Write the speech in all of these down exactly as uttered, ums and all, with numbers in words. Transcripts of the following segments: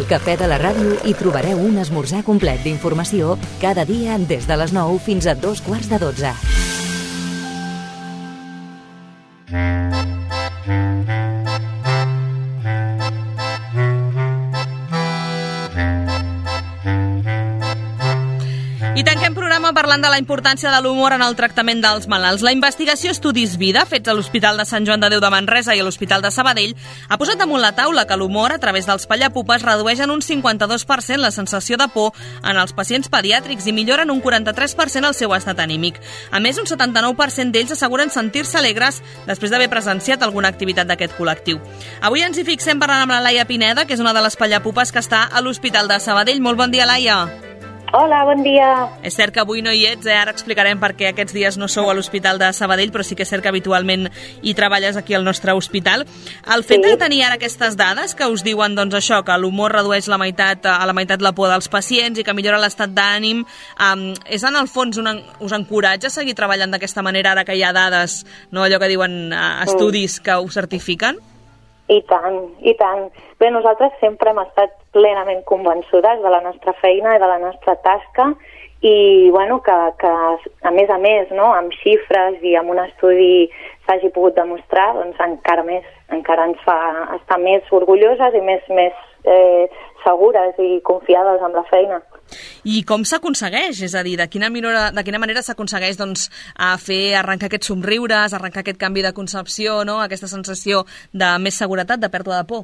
Al Cafè de la Ràdio hi trobareu un esmorzar complet d'informació cada dia des de les nou fins a dos quarts de dotze. I tanquem programa parlant de la importància de l'humor en el tractament dels malalts. La investigació Estudis Vida, fets a l'Hospital de Sant Joan de Déu de Manresa i a l'Hospital de Sabadell, ha posat damunt la taula que l'humor, a través dels pallapupes, redueix en un cinquanta-dos per cent la sensació de por en els pacients pediàtrics i millora en un quaranta-tres per cent el seu estat anímic. A més, un setanta-nou per cent d'ells asseguren sentir-se alegres després d'haver presenciat alguna activitat d'aquest col·lectiu. Avui ens hi fixem parlant amb la Laia Pineda, que és una de les pallapupes que està a l'Hospital de Sabadell. Molt bon dia, Laia. Hola, bon dia. És cert que avui no hi ets, eh? Ara explicarem per què aquests dies no sou a l'Hospital de Sabadell, però sí que és cert que habitualment hi treballes aquí al nostre hospital. El fet sí. de tenir ara aquestes dades que us diuen doncs, això, que l'humor redueix la meitat, a la meitat la por dels pacients i que millora l'estat d'ànim, um, és en el fons una, us encoratja a seguir treballant d'aquesta manera ara que hi ha dades, no allò que diuen uh, estudis que ho certifiquen? I tant, i tant. Bé, nosaltres sempre hem estat plenament convençudes de la nostra feina i de la nostra tasca i, bueno, que, que a més a més, no, amb xifres i amb un estudi s'hagi pogut demostrar, doncs encara més, encara ens fa estar més orgulloses i més, més eh, segures i confiades amb la feina. I com s'aconsegueix? És a dir, de quina, minora, de quina manera s'aconsegueix doncs, a fer arrencar aquests somriures, arrencar aquest canvi de concepció, no? Aquesta sensació de més seguretat, de pèrdua de por?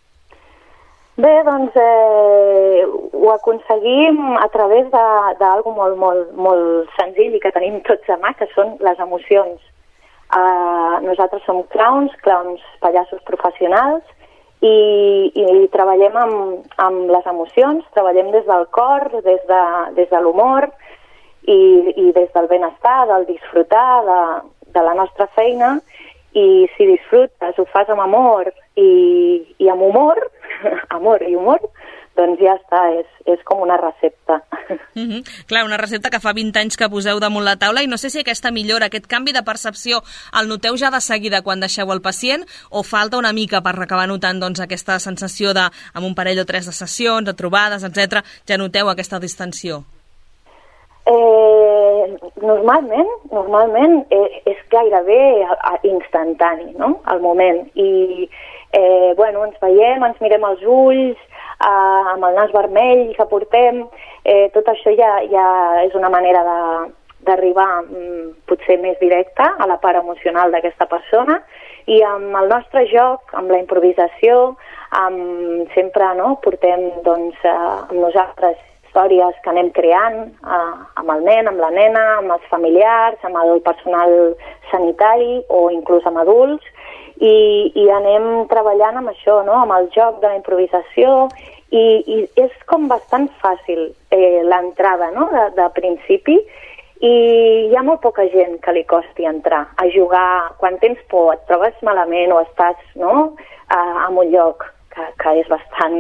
Bé, doncs eh, ho aconseguim a través d'algo molt, molt, molt senzill i que tenim tots a mà, que són les emocions. Uh, nosaltres som clowns, clowns pallassos professionals, I, i treballem amb, amb les emocions, treballem des del cor, des de, des de l'humor i, i des del benestar, del disfrutar de, de la nostra feina, i si disfrutes, ho fas amb amor i, i amb humor, amor i humor, doncs ja està, és, és com una recepta. Mm-hmm. Clar, una recepta que fa vint anys que poseu damunt la taula i no sé si aquesta millora, aquest canvi de percepció, el noteu ja de seguida quan deixeu el pacient o falta una mica per acabar notant doncs, aquesta sensació de, amb un parell o tres de sessions, de trobades, etcètera, ja noteu aquesta distensió? Eh, normalment, normalment eh, és gairebé instantani, no?, al moment. I, eh, bueno, ens veiem, ens mirem els ulls, Uh, amb el nas vermell que portem, eh, tot això ja, ja és una manera d'arribar mm, potser més directa a la part emocional d'aquesta persona, i amb el nostre joc, amb la improvisació, amb, sempre no, portem doncs, uh, amb nosaltres històries que anem creant uh, amb el nen, amb la nena, amb els familiars, amb el personal sanitari o inclús amb adults, I, i anem treballant amb això, no? Amb el joc de la improvisació, i, i és com bastant fàcil eh, l'entrada, no? de, de principi, i hi ha molt poca gent que li costi entrar a jugar quan tens por, et trobes malament o estàs, no? uh, en un lloc que, que és bastant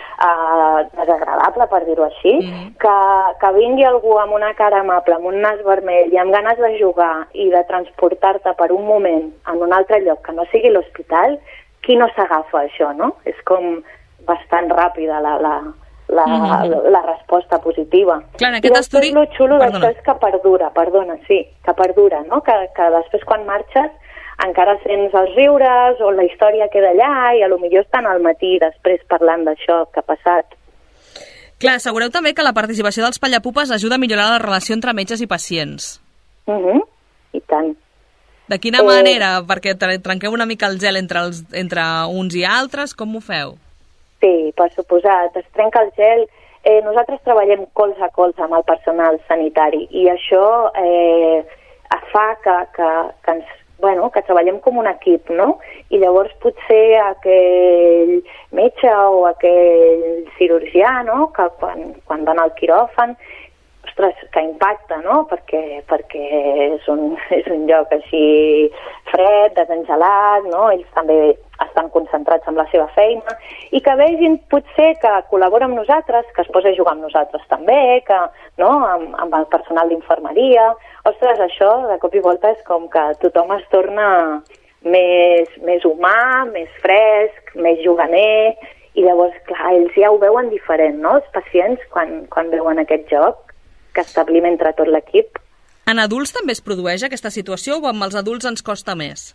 uh, desagradable, per dir-ho així, mm-hmm. que, que vingui algú amb una cara amable, amb un nas vermell i amb ganes de jugar i de transportar-te per un moment en un altre lloc que no sigui l'hospital, qui no s'agafa això, no? És com bastant ràpida la, la, la, mm-hmm. la, la resposta positiva. Clar, en aquest estudi... I després el xulo d'això és que perdura, perdona, sí, que perdura, no? Que, que després quan marxes encara sents els riures o la història queda allà i a lo millor estan al matí després parlant d'això que ha passat. Clar, assegureu també que la participació dels pallapupes ajuda a millorar la relació entre metges i pacients. Uh-huh. I tant. De quina eh... manera? Perquè trenqueu una mica el gel entre, els, entre uns i altres, com ho feu? Sí, per suposat, es trenca el gel. Eh, nosaltres treballem colze a colze amb el personal sanitari i això eh, fa que, que, que ens Bueno, que treballem com un equip, no? I llavors potser aquell metge o aquell cirurgià, no?, que quan, quan van al quiròfan, ostres, que impacta, no?, perquè, perquè és, un, és un lloc així fred, desengelat, no?, ells també estan concentrats en la seva feina, i que vegin potser que col·labora amb nosaltres, que es posa a jugar amb nosaltres també, que, no?, amb, amb el personal d'infermeria. Ostres, això de cop i volta és com que tothom es torna més, més humà, més fresc, més juganer, i llavors, clar, ells ja ho veuen diferent, no?, els pacients, quan, quan veuen aquest joc que establim entre tot l'equip. En adults també es produeix aquesta situació o amb els adults ens costa més?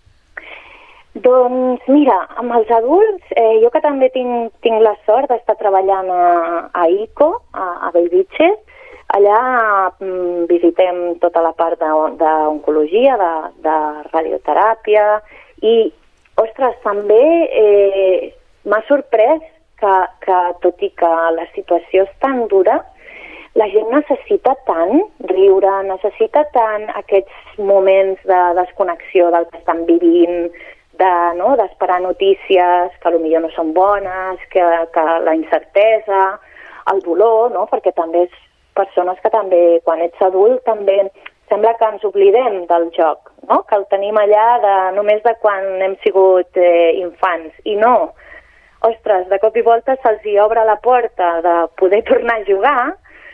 Doncs mira, amb els adults, eh, jo que també tinc, tinc la sort d'estar treballant a, a I C O, a, a Bellvitge, allà mm, visitem tota la part d'oncologia, de, de radioteràpia, i, ostres, també eh, m'ha sorprès que, que, tot i que la situació és tan dura, la gent necessita tant riure, necessita tant aquests moments de desconnexió del que estan vivint, de, no, d'esperar notícies que potser no són bones, que, que la incertesa, el dolor, no? Perquè també és persones que també, quan ets adult, també sembla que ens oblidem del joc, no? Que el tenim allà de, només de quan hem sigut eh, infants. I no, ostres, de cop i volta se'ls hi obre la porta de poder tornar a jugar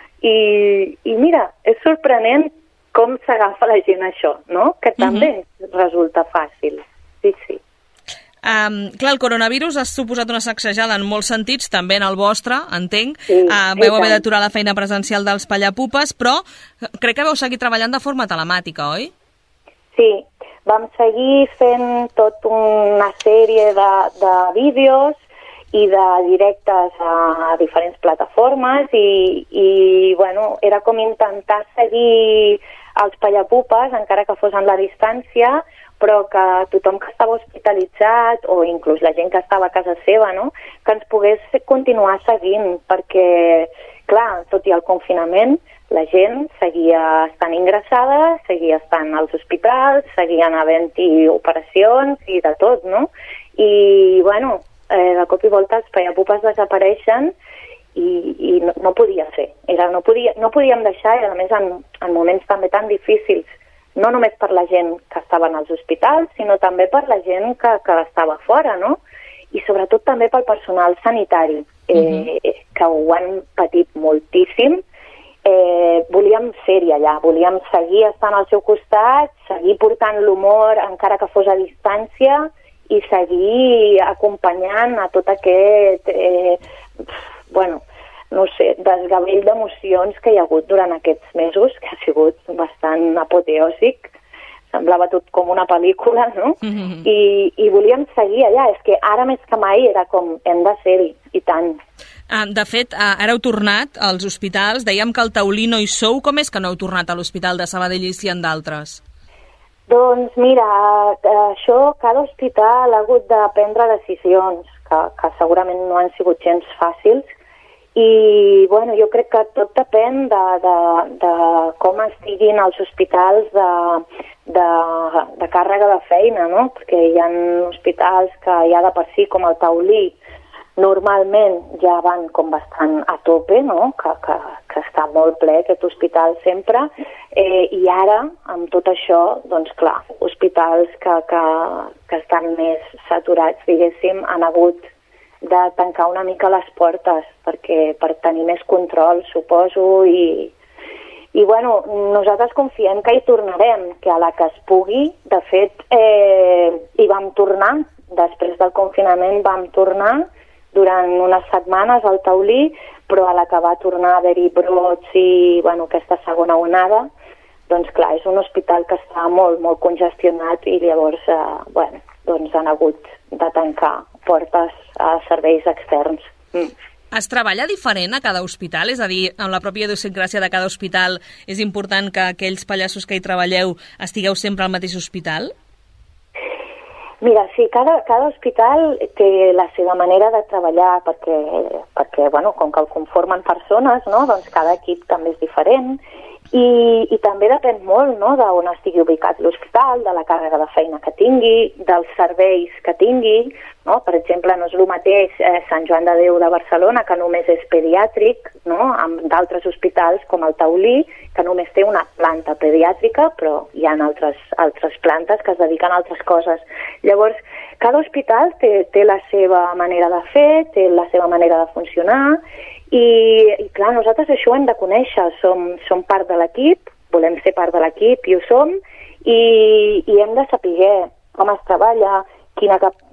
i, i mira, és sorprenent com s'agafa la gent això, no? Que també uh-huh. resulta fàcil. Sí, sí. Um, clar, el coronavirus ha suposat una sacsejada en molts sentits, també en el vostre, entenc. Sí, uh, veu haver d'aturar la feina presencial dels Pallapupes, però crec que veu seguir treballant de forma telemàtica, oi? Sí, vam seguir fent tot una sèrie de, de vídeos i de directes a diferents plataformes i, i bueno, era com intentar seguir els Pallapupes, encara que fos en la distància, però que tothom que estava hospitalitzat o inclús la gent que estava a casa seva, no?, que ens pogués continuar seguint, perquè, clar, tot i el confinament, la gent seguia estant ingressada, seguia estant als hospitals, seguien havent-hi operacions i de tot, no? I, bueno, eh, de cop i volta els Pallapupes desapareixen i, i no, no podia ser. Era, no, podia, no podíem deixar, i a més en, en moments també tan difícils, no només per la gent que estaven als hospitals, sinó també per la gent que, que estava fora, no? I sobretot també pel personal sanitari, eh, uh-huh. que ho han patit moltíssim. Eh, volíem ser-hi allà, volíem seguir estant al seu costat, seguir portant l'humor encara que fos a distància i seguir acompanyant a tot aquest, eh, bueno, no sé, desgavell d'emocions que hi ha hagut durant aquests mesos, que ha sigut bastant apoteòsic, semblava tot com una pel·lícula, no? Mm-hmm. I, i volíem seguir allà, és que ara més que mai era com, hem de ser-hi, i tant. Uh, de fet, uh, ara heu tornat als hospitals, dèiem que al Taulí no hi sou, com és que no heu tornat a l'Hospital de Sabadell i si en d'altres? Doncs mira, això, cada hospital ha hagut de prendre decisions, que, que segurament no han sigut gens fàcils, i bueno, jo crec que tot depèn de, de, de com estiguin els hospitals de, de, de càrrega de feina, no? Perquè hi ha hospitals que ja de per si, com el Taulí, normalment ja van com bastant a tope, no? Que, que, que està molt ple aquest hospital sempre, eh, i ara, amb tot això, doncs clar, hospitals que, que, que estan més saturats, diguéssim, han hagut de tancar una mica les portes perquè per tenir més control, suposo, i, i bueno, nosaltres confiem que hi tornarem, que a la que es pugui, de fet, eh, hi vam tornar, després del confinament vam tornar durant unes setmanes al Taulí, però a la que va tornar a haver-hi brots i, bueno, aquesta segona onada, doncs clar, és un hospital que està molt, molt congestionat i llavors, eh, bueno, doncs han hagut de tancar portes a serveis externs. Mm. Es treballa diferent a cada hospital? És a dir, amb la pròpia idiosincràsia de cada hospital és important que aquells pallassos que hi treballeu estigueu sempre al mateix hospital? Mira, sí, cada, cada hospital té la seva manera de treballar perquè, perquè bueno, com que el conformen persones, no? Doncs cada equip també és diferent. I, i també depèn molt, no?, d'on estigui ubicat l'hospital, de la càrrega de feina que tingui, dels serveis que tingui, no? Per exemple, no és el mateix eh, Sant Joan de Déu de Barcelona, que només és pediàtric, no?, amb d'altres hospitals com el Taulí, que només té una planta pediàtrica, però hi ha altres, altres plantes que es dediquen a altres coses. Llavors, cada hospital té, té la seva manera de fer, té la seva manera de funcionar, I, i clar, nosaltres això ho hem de conèixer, som, som part de l'equip, volem ser part de l'equip i ho som, i, i hem de saber com es treballa, quina,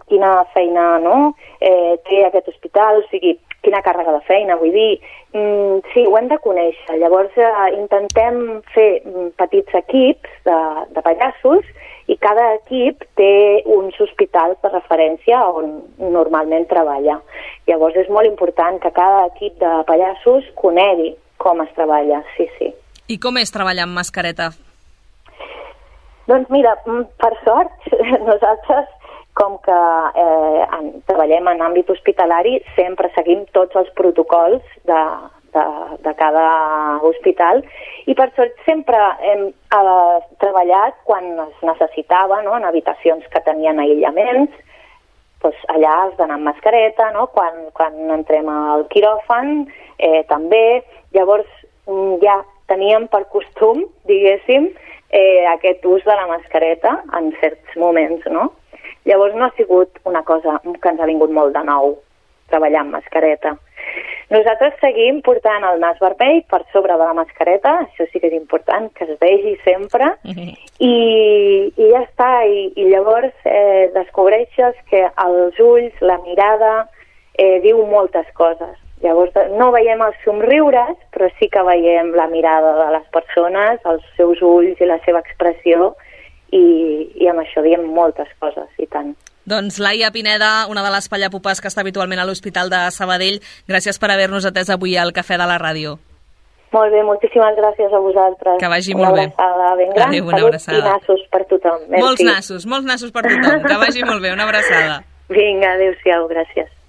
quina feina, no?, eh, té aquest hospital, o sigui, quina càrrega de feina, vull dir, mm, sí, ho hem de conèixer. Llavors eh, intentem fer petits equips de, de pallassos i cada equip té uns hospitals de referència on normalment treballa. Llavors és molt important que cada equip de pallassos conegui com es treballa, sí, sí. I com és treballar amb mascareta? Doncs mira, per sort, nosaltres, com que eh, en, treballem en àmbit hospitalari, sempre seguim tots els protocols de, de, de cada hospital i per sort sempre hem eh, treballat quan es necessitava, no?, en habitacions que tenien aïllaments, doncs allà has d'anar amb mascareta, no?, quan, quan entrem al quiròfan eh, també. Llavors ja teníem per costum, diguéssim, eh, aquest ús de la mascareta en certs moments, no? Llavors no ha sigut una cosa que ens ha vingut molt de nou, treballar amb mascareta. Nosaltres seguim portant el nas vermell per sobre de la mascareta, això sí que és important, que es vegi sempre, uh-huh. i, i ja està, i, i llavors eh, descobreixes que els ulls, la mirada, eh, diu moltes coses. Llavors no veiem els somriures, però sí que veiem la mirada de les persones, els seus ulls i la seva expressió, i, i amb això diem moltes coses, i tant. Doncs Laia Pineda, una de les pallapupes que està habitualment a l'Hospital de Sabadell, gràcies per haver-nos atès avui al Cafè de la Ràdio. Molt bé, moltíssimes gràcies a vosaltres. Que vagi molt bé. Una abraçada ben gran, Adéu, una salut abraçada. I nassos per tothom. Merci. Molts nassos, molts nassos per tothom. Que vagi molt bé, una abraçada. Vinga, adéu-siau, gràcies.